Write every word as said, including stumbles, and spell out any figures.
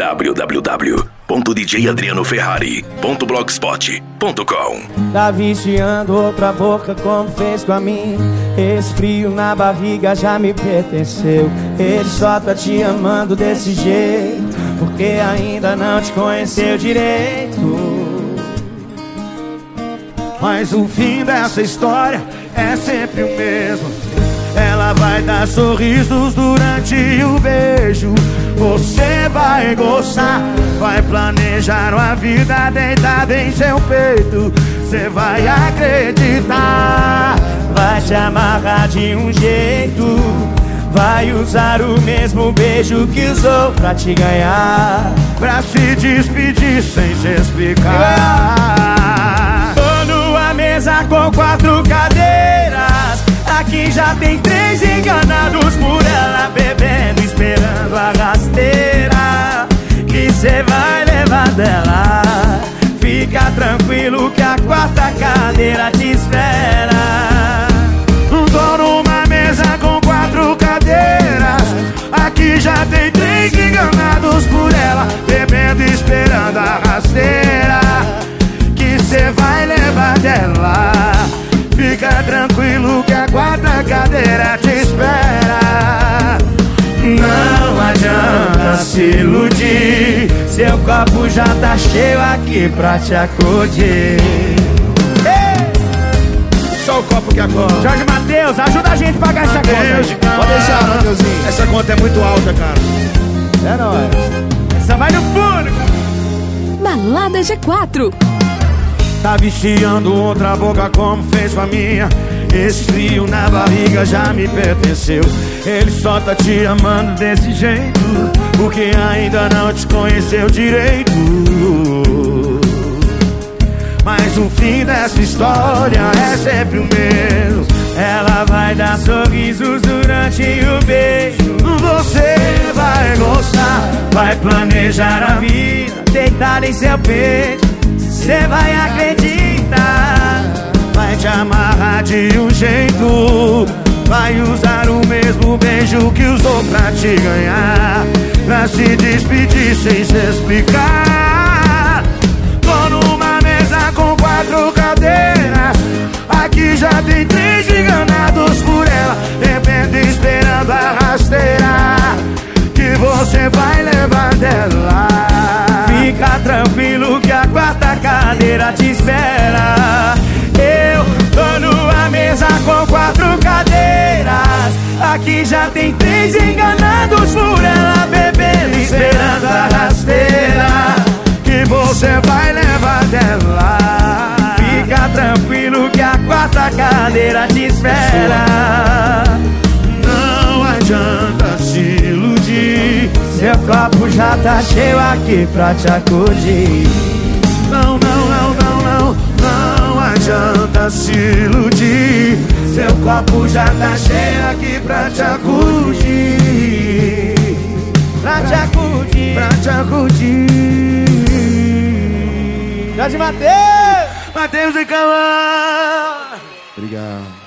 w w w ponto d j adriano ferrari ponto blogspot ponto com. Tá viciando outra boca como fez com a minha. Esse frio na barriga já me pertenceu. Ele só tá te amando desse jeito porque ainda não te conheceu direito. Mas o fim dessa história é sempre o mesmo. Ela vai dar sorrisos durante o beijo. Você vai gostar, vai planejar uma vida deitada em seu peito. Você vai acreditar, vai te amarrar de um jeito. Vai usar o mesmo beijo que usou pra te ganhar, pra se despedir sem se explicar. Tô numa mesa com quatro cadeiras. Aqui já tem três enganados por ela, bebendo, esperando a rasteira que cê vai levar dela. Fica tranquilo que a quarta cadeira te espera. Tô numa mesa com quatro cadeiras. Aqui já tem três enganados por ela, bebendo, esperando a rasteira que cê vai levar dela. Fica tranquilo que a quarta cadeira te espera. Não adianta se iludir, seu copo já tá cheio aqui pra te acudir. Ei! Só o copo que acorda. Jorge Mateus, ajuda a gente a pagar essa Mateus, conta. Pode deixar, Mateuzinho. Essa conta é muito alta, cara. É nóis. Essa vai no fundo. Balada G quatro. Tá viciando outra boca como fez com a minha. Esse frio na barriga já me pertenceu. Ele só tá te amando desse jeito porque ainda não te conheceu direito. Mas o fim dessa história é sempre o mesmo. Ela vai dar sorrisos durante o beijo. Você vai gostar, vai planejar a vida deitada em seu peito. Cê vai acreditar, vai te amarrar de um jeito. Vai usar o mesmo beijo que usou pra te ganhar, pra se despedir sem se explicar. Tô numa mesa com quatro cadeiras. Aqui já tem três enganados por ela, bebendo, esperando a rasteira que você vai levar dela. Fica tranquilo que a quarta cadeira te espera. Eu tô numa mesa com quatro cadeiras. Aqui já tem três enganados por ela, bebendo, esperando a rasteira que você vai levar dela. Fica tranquilo que a quarta cadeira te espera. Não adianta se iludir, seu copo já tá cheio aqui pra te acudir. Não, não, não, não, não, não adianta se iludir, seu copo já tá cheio aqui pra te acudir. Pra te acudir, pra te acudir. Jorge Mateus, Mateus e Calma. Obrigado.